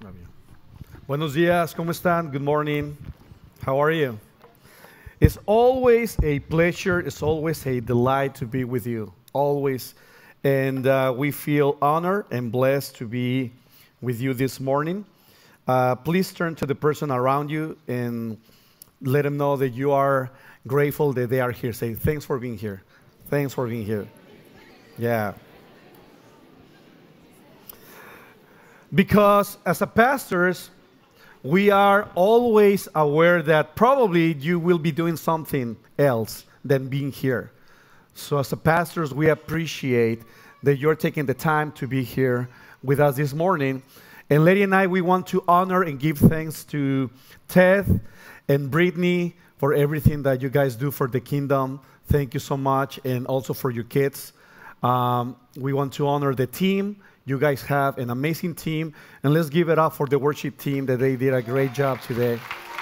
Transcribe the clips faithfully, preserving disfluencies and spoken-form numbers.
Love you. Buenos días, ¿cómo están? Good morning. How are you? It's always a pleasure, it's always a delight to be with you. Always. And uh, we feel honored and blessed to be with you this morning. Uh, please turn to the person around you and let them know that you are grateful that they are here. Say, thanks for being here. Thanks for being here. Yeah. Because as a pastors, we are always aware that probably you will be doing something else than being here. So as a pastors, we appreciate that you're taking the time to be here with us this morning. And Lady and I, we want to honor and give thanks to Ted and Brittany for everything that you guys do for the kingdom. Thank you so much. And also for your kids. Um, we want to honor the team. You guys have an amazing team. And let's give it up for the worship team that they did a great job today.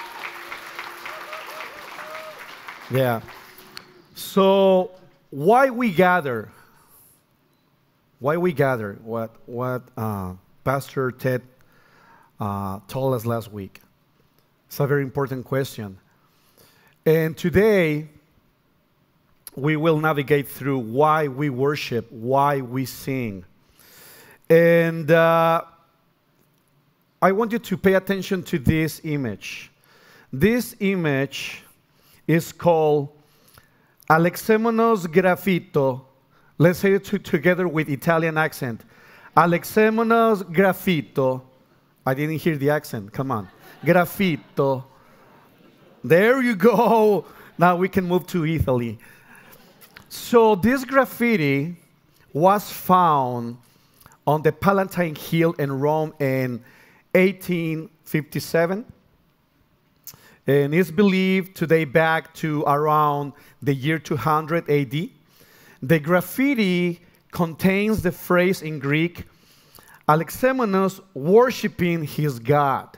Yeah. So why we gather? Why we gather? What what uh, Pastor Ted uh, told us last week. It's a very important question. And today we will navigate through why we worship, why we sing. And uh, I want you to pay attention to this image. This image is called Alexemonos Graffito. Let's say it to, together with Italian accent. Alexemonos Graffito. I didn't hear the accent. Come on. Graffito. There you go. Now we can move to Italy. So this graffiti was found on the Palatine Hill in Rome in eighteen fifty-seven. And it's believed to date back to around the year two hundred A D. The graffiti contains the phrase in Greek, Alexemonos worshiping his God.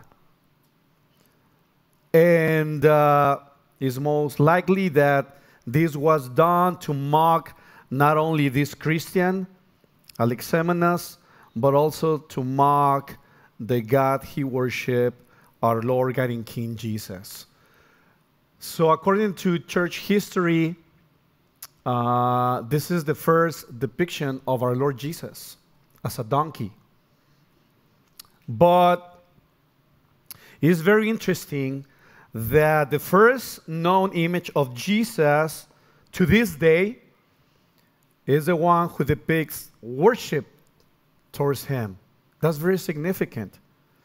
And uh, it's most likely that this was done to mock not only this Christian, Alexemonos, but also to mock the God he worshiped, our Lord God and King Jesus. So according to church history, uh, this is the first depiction of our Lord Jesus as a donkey. But it's very interesting that the first known image of Jesus to this day is the one who depicts worship towards him. That's very significant.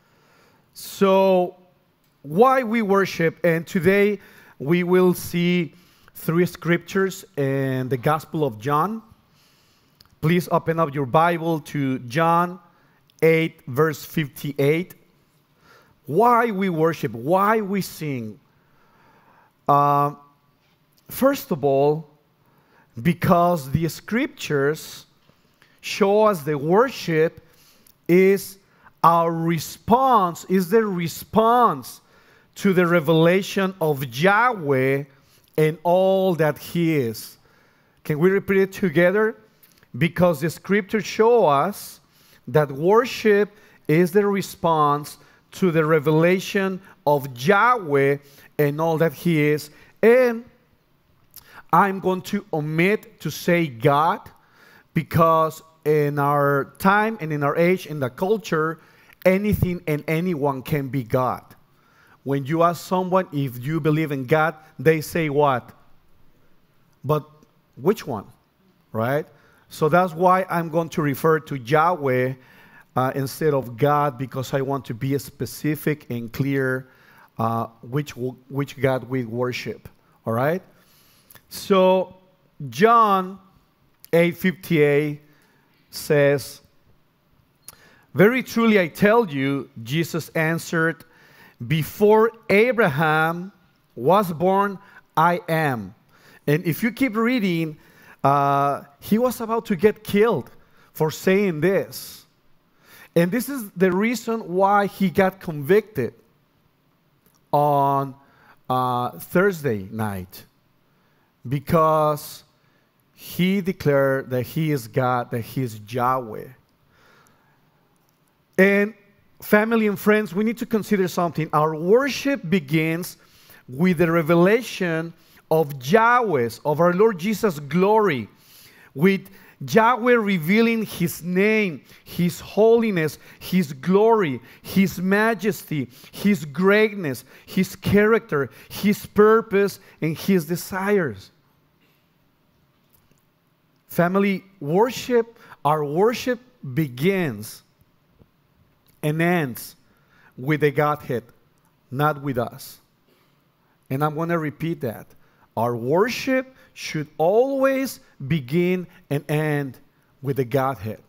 So, why we worship, and today we will see three scriptures in the Gospel of John. Please open up your Bible to John eight, verse fifty-eight. Why we worship, why we sing. Uh, first of all, because the scriptures show us the worship is our response, is the response to the revelation of Yahweh and all that he is. Can we repeat it together? Because the scriptures show us that worship is the response to the revelation of Yahweh and all that he is. And I'm going to omit to say God, because in our time and in our age, in the culture, anything and anyone can be God. When you ask someone if you believe in God, they say what? But which one? Right? So that's why I'm going to refer to Yahweh uh, instead of God, because I want to be specific and clear uh, which, which God we worship. All right? So John eight fifty-eight says, very truly I tell you, Jesus answered, before Abraham was born, I am. And if you keep reading, uh, he was about to get killed for saying this. And this is the reason why he got convicted on uh, Thursday night. Because he declared that he is God, that he is Yahweh. And family and friends, we need to consider something. Our worship begins with the revelation of Yahweh's, of our Lord Jesus' glory, with Yahweh revealing His name, His holiness, His glory, His majesty, His greatness, His character, His purpose, and His desires. Family, worship, our worship begins and ends with the Godhead, not with us. And I'm going to repeat that. Our worship should always begin and end with the Godhead.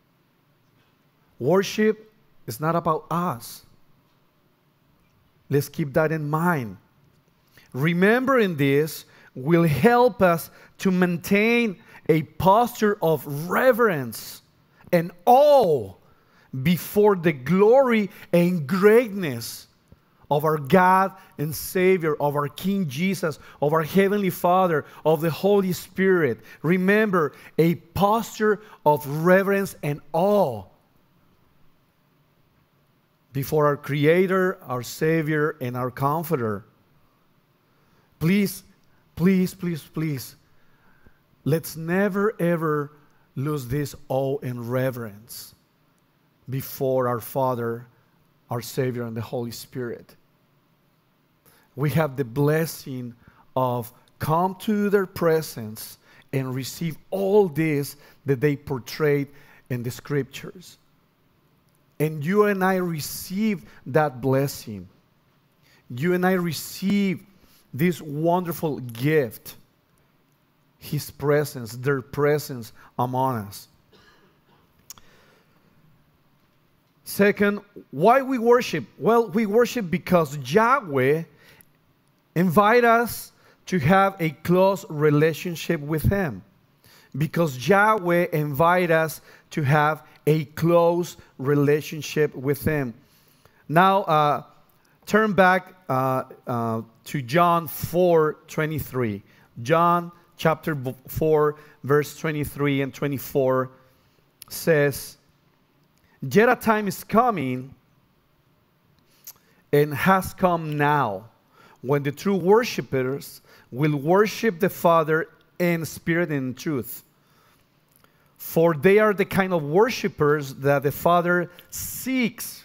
Worship is not about us. Let's keep that in mind. Remembering this will help us to maintain a posture of reverence and awe before the glory and greatness of our God and Savior, of our King Jesus, of our Heavenly Father, of the Holy Spirit. Remember, a posture of reverence and awe before our Creator, our Savior, and our Comforter. Please, please, please, please, let's never ever lose this awe and reverence before our Father, our Savior, and the Holy Spirit. We have the blessing of come to their presence and receive all this that they portrayed in the scriptures. And you and I receive that blessing. You and I receive this wonderful gift, His presence, their presence among us. Second, why we worship? Well, we worship because Yahweh invite us to have a close relationship with Him. Because Yahweh invite us to have a close relationship with Him. Now, uh, turn back uh, uh, to John four twenty-three. John chapter four, verse twenty-three and twenty-four says, "Yet a time is coming and has come now, when the true worshipers will worship the Father in spirit and in truth. For they are the kind of worshipers that the Father seeks."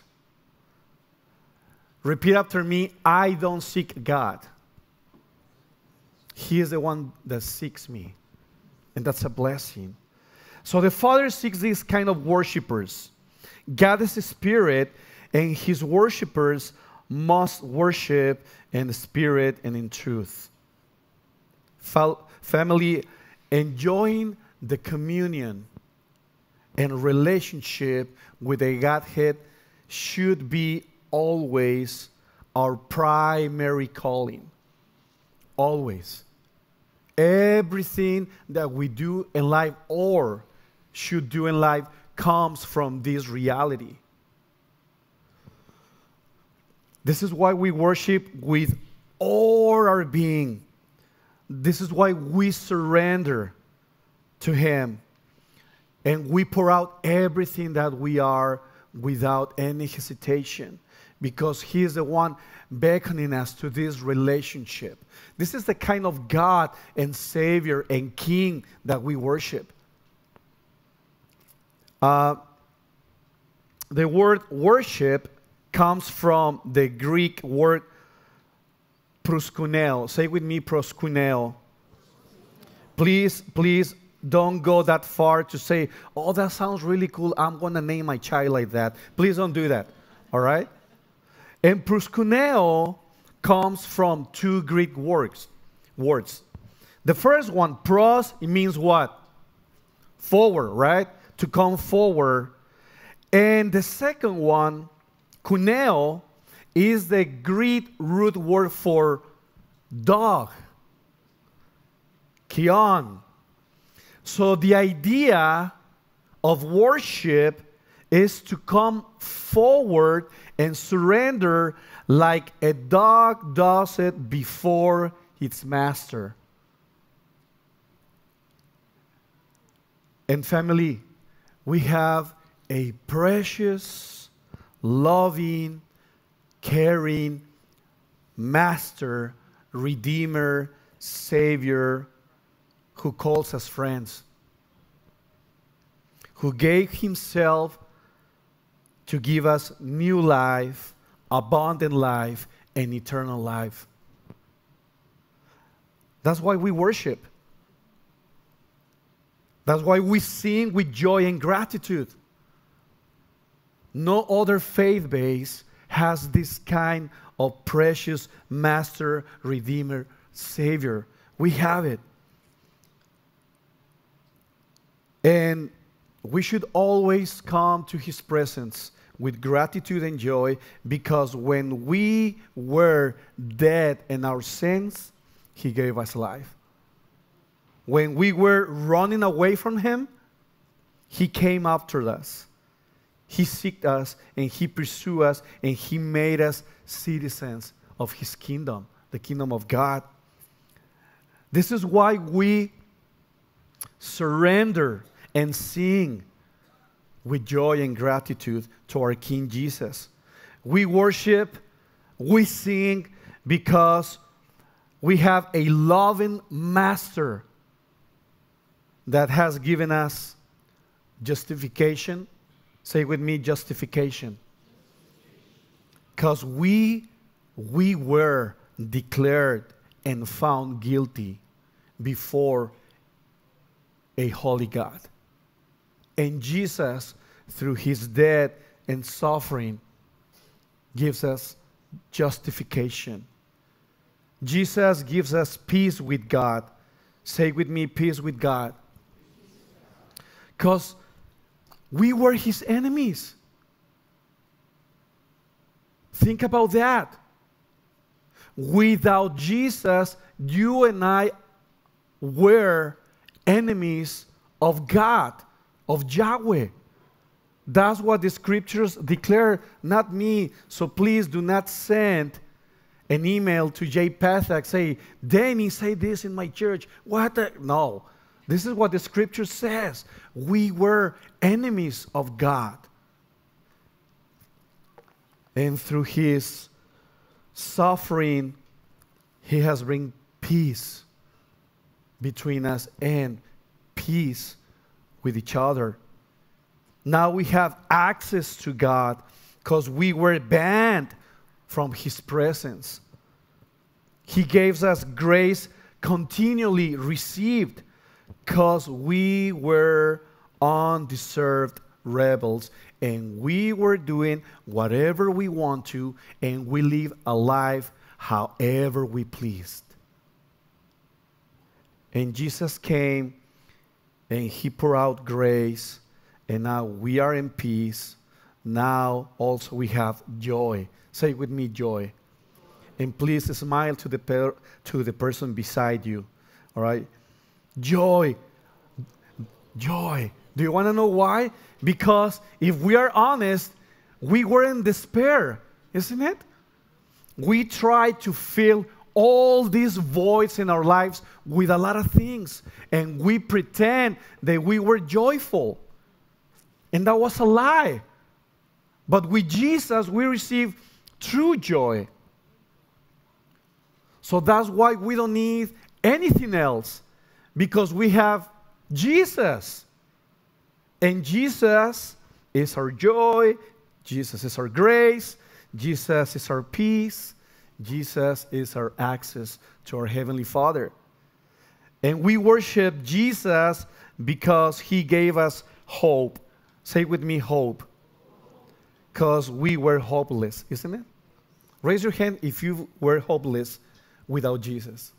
Repeat after me, I don't seek God. He is the one that seeks me. And that's a blessing. So the Father seeks these kind of worshipers. God is a spirit, and His worshipers must worship in the spirit and in truth. Family, enjoying the communion and relationship with the Godhead should be always our primary calling. Always. Everything that we do in life or should do in life comes from this reality. This is why we worship with all our being. This is why we surrender to Him. And we pour out everything that we are without any hesitation. Because He is the one beckoning us to this relationship. This is the kind of God and Savior and King that we worship. Uh, the word worship comes from the Greek word proskuneo. Say with me, proskuneo. Please, please don't go that far to say, oh, that sounds really cool. I'm going to name my child like that. Please don't do that. All right? And proskuneo comes from two Greek words. Words. The first one, pros, it means what? Forward, right? To come forward. And the second one, kuneo, is the Greek root word for dog. Kion. So the idea of worship is to come forward and surrender like a dog does it before its master. And family, we have a precious loving, caring Master, Redeemer, Savior, who calls us friends, who gave himself to give us new life, abundant life, and eternal life. That's why we worship. That's why we sing with joy and gratitude. No other faith base has this kind of precious Master, Redeemer, Savior. We have it. And we should always come to his presence with gratitude and joy, because when we were dead in our sins, he gave us life. When we were running away from him, he came after us. He sought us and he pursued us and he made us citizens of his kingdom, the kingdom of God. This is why we surrender and sing with joy and gratitude to our King Jesus. We worship, we sing because we have a loving Master that has given us justification. Say with me, justification. Because we, we were declared and found guilty before a holy God. And Jesus, through his death and suffering, gives us justification. Jesus gives us peace with God. Say with me, peace with God. Because we were his enemies. Think about that. Without Jesus, you and I were enemies of God, of Yahweh. That's what the scriptures declare, not me. So please do not send an email to Jay Pathak, say, Danny, say this in my church. What the? No. This is what the scripture says. We were enemies of God. And through his suffering, he has brought peace between us and peace with each other. Now we have access to God because we were banned from his presence. He gives us grace continually received because we were undeserved rebels and we were doing whatever we want to, and we live a life however we pleased. And Jesus came and he poured out grace, and now we are in peace. Now also we have joy. Say with me, joy. And please smile to the per- to the person beside you. All right? Joy. Joy. Do you want to know why? Because if we are honest, we were in despair, isn't it? We tried to fill all these voids in our lives with a lot of things, and we pretend that we were joyful. And that was a lie. But with Jesus, we receive true joy. So that's why we don't need anything else, because we have Jesus. And Jesus is our joy. Jesus is our grace. Jesus is our peace. Jesus is our access to our Heavenly Father. And we worship Jesus because he gave us hope. Say with me, hope. Because we were hopeless, isn't it? Raise your hand if you were hopeless without Jesus.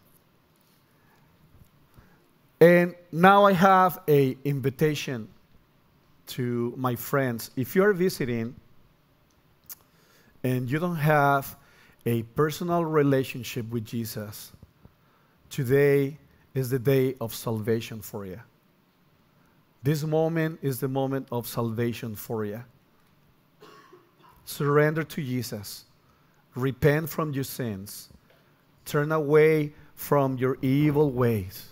And now I have an invitation to my friends. If you're visiting and you don't have a personal relationship with Jesus, today is the day of salvation for you. This moment is the moment of salvation for you. Surrender to Jesus. Repent from your sins. Turn away from your evil ways.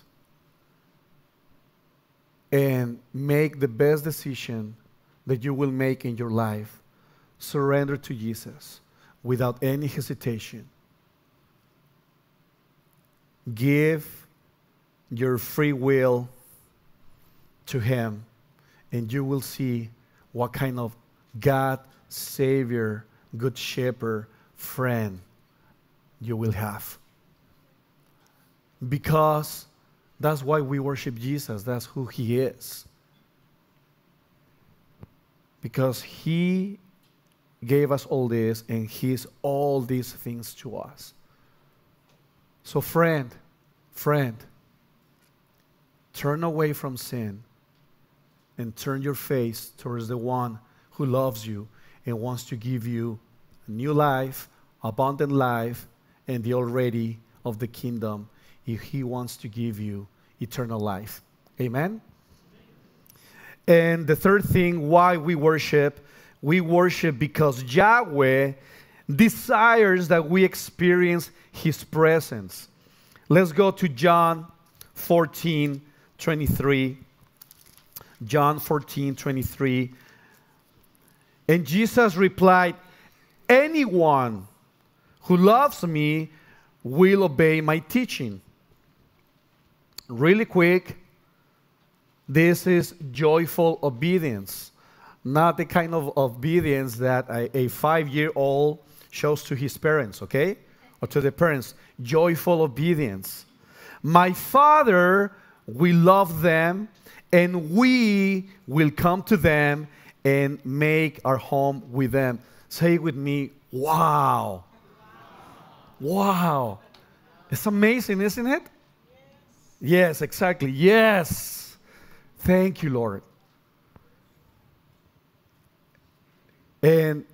And make the best decision that you will make in your life. surrender to Jesus without any hesitation. Give your free will to Him, and you will see what kind of God, Savior, Good Shepherd, friend you will have. Because that's why we worship Jesus. That's who He is. Because He gave us all this, and He is all these things to us. So friend, friend, turn away from sin and turn your face towards the one who loves you and wants to give you a new life, abundant life, and the already of the kingdom if He wants to give you eternal life. Amen? And the third thing why we worship, we worship because Yahweh desires that we experience His presence. Let's go to John fourteen twenty-three. John fourteen twenty-three. And Jesus replied, anyone who loves me will obey my teaching. Really quick, this is joyful obedience, not the kind of obedience that a, a five-year-old shows to his parents, okay? Or to the parents. Joyful obedience. My Father will love them, and we will come to them and make our home with them. Say it with me, wow. Wow. It's amazing, isn't it? Yes, yes, exactly. Yes. Thank you, Lord. And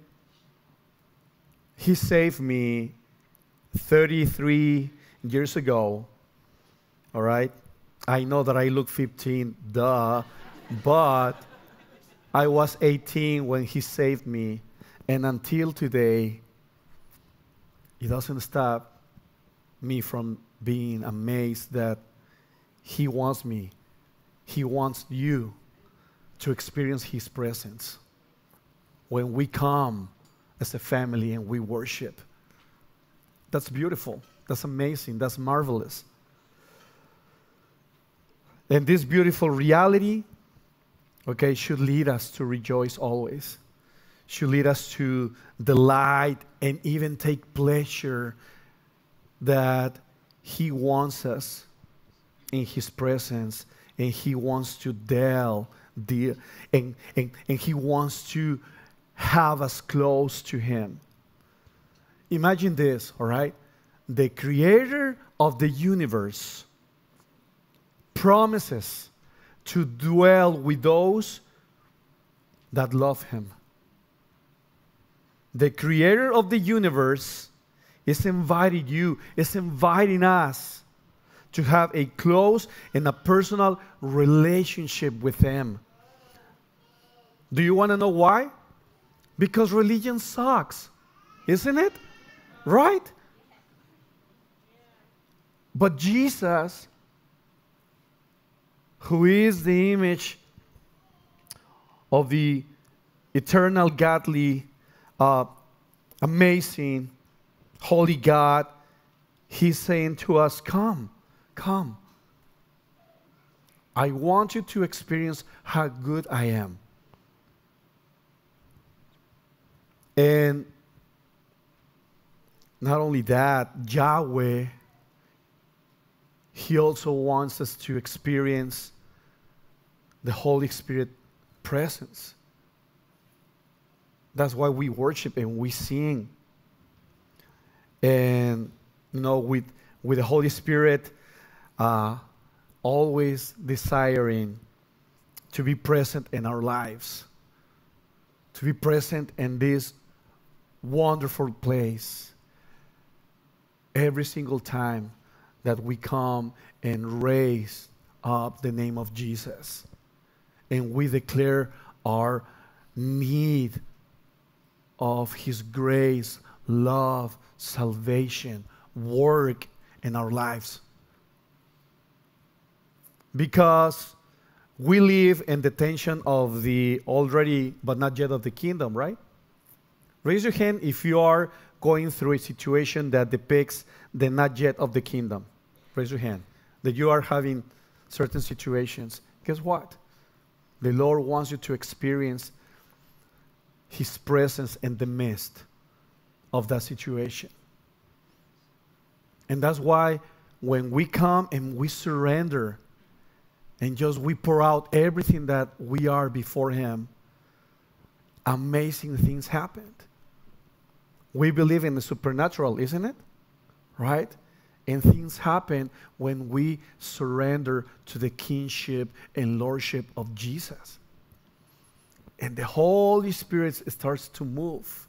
He saved me thirty-three years ago. All right? I know that I look fifteen, duh. But I was eighteen when He saved me. And until today, it doesn't stop me from being amazed that He wants me. He wants you to experience His presence when we come as a family and we worship. That's beautiful. That's amazing. That's marvelous. And this beautiful reality, okay, should lead us to rejoice always. Should lead us to delight and even take pleasure that He wants us in His presence, and He wants to dwell, deal, and, and, and He wants to have us close to Him. Imagine this, all right? The Creator of the universe promises to dwell with those that love Him. The Creator of the universe is inviting you, is inviting us to have a close and a personal relationship with Him. Do you want to know why? Because religion sucks, isn't it? Right? But Jesus, who is the image of the eternal, godly, uh, amazing, holy God, He's saying to us, come, come. I want you to experience how good I am. And not only that, Yahweh, He also wants us to experience the Holy Spirit presence. That's why we worship and we sing. And, you know, with, with the Holy Spirit, uh, always desiring to be present in our lives, to be present in this wonderful place every single time that we come and raise up the name of Jesus, and we declare our need of His grace, love, salvation, work in our lives. Because we live in the tension of the already but not yet of the kingdom, right? Raise your hand if you are going through a situation that depicts the not yet of the kingdom. Raise your hand. That you are having certain situations. Guess what? The Lord wants you to experience His presence in the midst of that situation. And that's why when we come and we surrender and just we pour out everything that we are before Him, amazing things happen. We believe in the supernatural, isn't it? Right? And things happen when we surrender to the kingship and lordship of Jesus. And the Holy Spirit starts to move.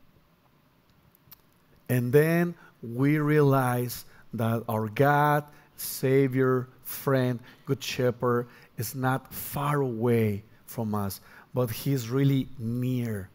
And then we realize that our God, Savior, friend, Good Shepherd is not far away from us, but He's really near.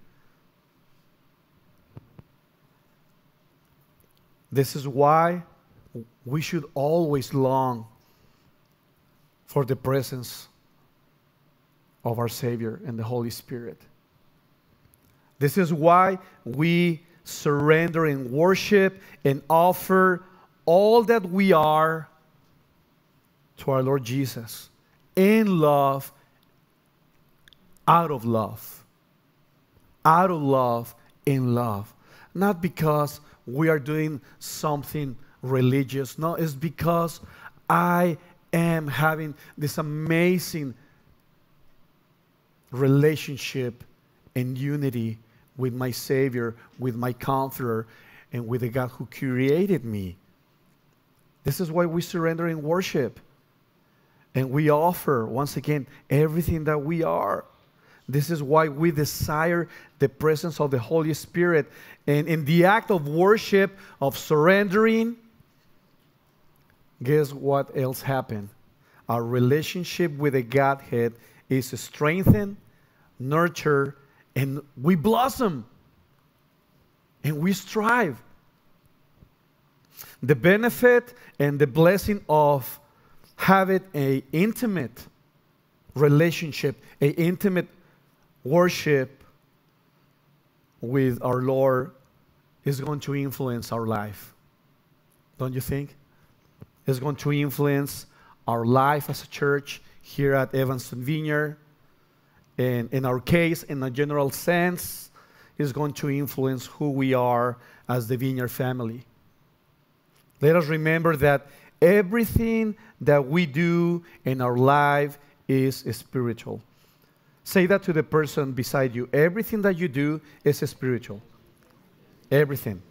This is why we should always long for the presence of our Savior and the Holy Spirit. This is why we surrender and worship and offer all that we are to our Lord Jesus in love, out of love, out of love, in love. Not because we are doing something religious. No, it's because I am having this amazing relationship and unity with my Savior, with my Comforter, and with the God who created me. This is why we surrender in worship. And we offer, once again, everything that we are. This is why we desire the presence of the Holy Spirit. And in the act of worship, of surrendering, guess what else happened? Our relationship with the Godhead is strengthened, nurtured, and we blossom. And we strive. The benefit and the blessing of having an intimate relationship, an intimate worship with our Lord is going to influence our life. Don't you think? It's going to influence our life as a church here at Evanston Vineyard. And in our case, in a general sense, it's going to influence who we are as the Vineyard family. Let us remember that everything that we do in our life is spiritual. Say that to the person beside you. Everything that you do is spiritual. Everything.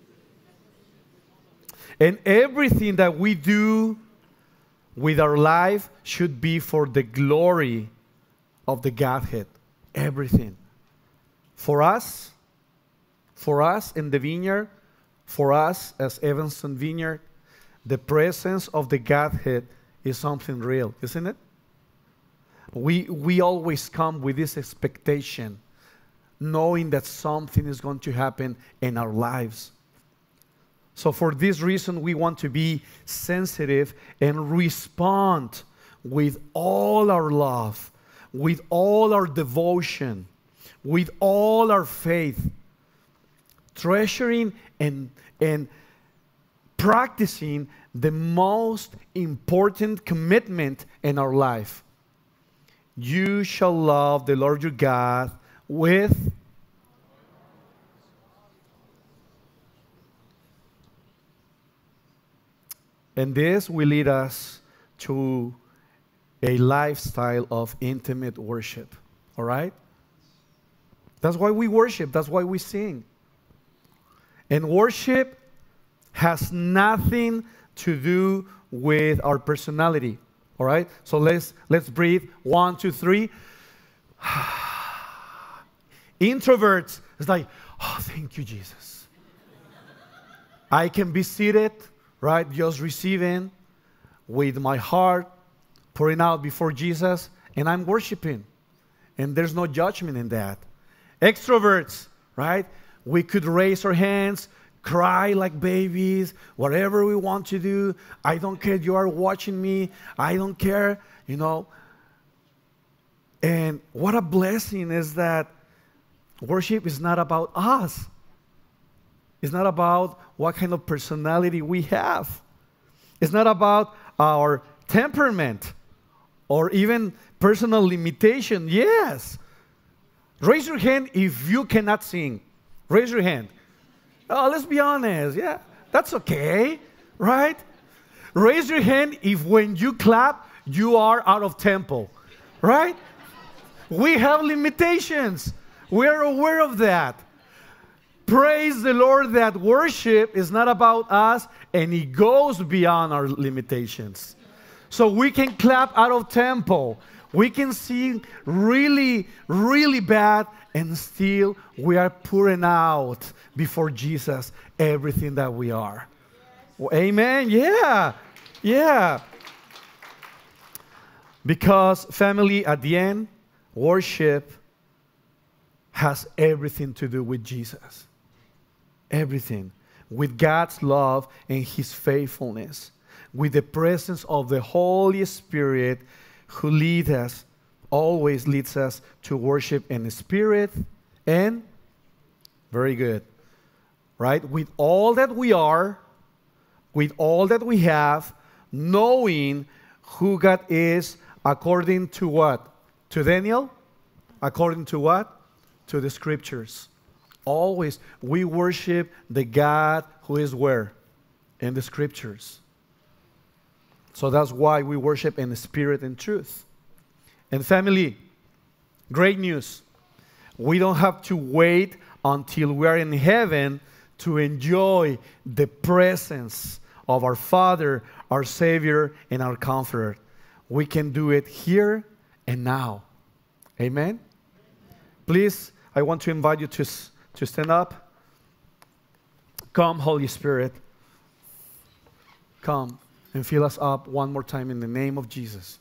And everything that we do with our life should be for the glory of the Godhead. Everything. For us, for us in the Vineyard, for us as Evanston Vineyard, the presence of the Godhead is something real, isn't it? We, we always come with this expectation, knowing that something is going to happen in our lives. So for this reason, we want to be sensitive and respond with all our love, with all our devotion, with all our faith, treasuring and, and practicing the most important commitment in our life. You shall love the Lord your God with and this will lead us to a lifestyle of intimate worship. All right? That's why we worship. That's why we sing. And worship has nothing to do with our personality. All right? So let's let's breathe. One, two, three. Introverts, it's like, oh, thank you, Jesus. I can be seated, right? Just receiving with my heart, pouring out before Jesus, and I'm worshiping. And there's no judgment in that. Extroverts, right? We could raise our hands, cry like babies, whatever we want to do. I don't care, you are watching me. I don't care, you know. And what a blessing is that worship is not about us. It's not about what kind of personality we have. It's not about our temperament or even personal limitation. Yes. Raise your hand if you cannot sing. Raise your hand. Oh, let's be honest. Yeah, that's okay, right? Raise your hand if when you clap, you are out of tempo, right? We have limitations. We are aware of that. Praise the Lord that worship is not about us and it goes beyond our limitations. So we can clap out of tempo. We can sing really, really bad and still we are pouring out before Jesus everything that we are. Well, amen. Yeah. Yeah. Because family, at the end, worship has everything to do with Jesus. Everything. With God's love and His faithfulness. With the presence of the Holy Spirit who leads us, always leads us to worship in the Spirit and, very good, right? With all that we are, with all that we have, knowing who God is according to what? To Daniel? According to what? To the Scriptures. Always, we worship the God who is where? In the Scriptures. So that's why we worship in the Spirit and truth. And family, great news. We don't have to wait until we are in heaven to enjoy the presence of our Father, our Savior, and our Comforter. We can do it here and now. Amen? Please, I want to invite you to, to stand up. Come, Holy Spirit. Come and fill us up one more time in the name of Jesus.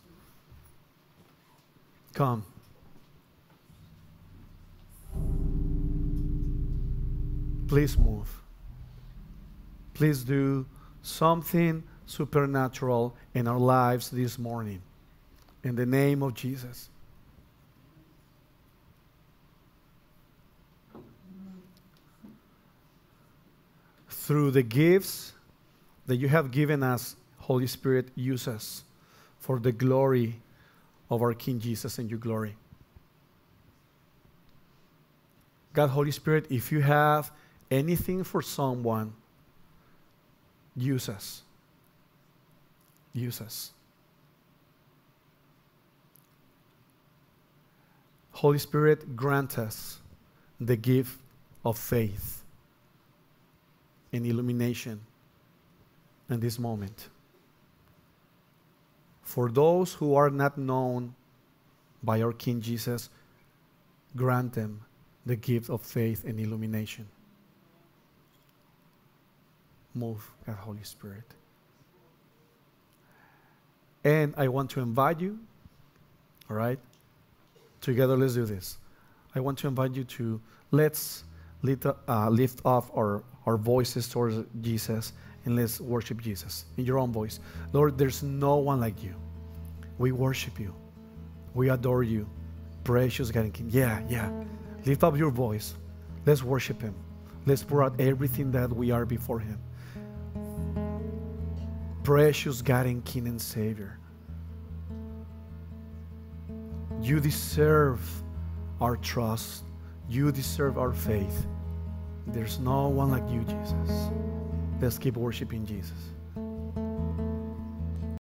Come. Please move. Please do something supernatural in our lives this morning. In the name of Jesus. Through the gifts that you have given us, Holy Spirit, use us for the glory of our King Jesus and your glory. God, Holy Spirit, if you have anything for someone, use us. Use us. Holy Spirit, grant us the gift of faith and illumination in this moment. For those who are not known by our King Jesus, grant them the gift of faith and illumination. Move, God, Holy Spirit. And I want to invite you, all right? Together, let's do this. I want to invite you to, let's lift, uh, lift off our, our voices towards Jesus and let's worship Jesus in your own voice. Lord, there's no one like you. We worship you. We adore you. Precious God and King. Yeah, yeah. Lift up your voice. Let's worship Him. Let's pour out everything that we are before Him. Precious God and King and Savior. You deserve our trust. You deserve our faith. There's no one like you, Jesus. Let's keep worshiping Jesus.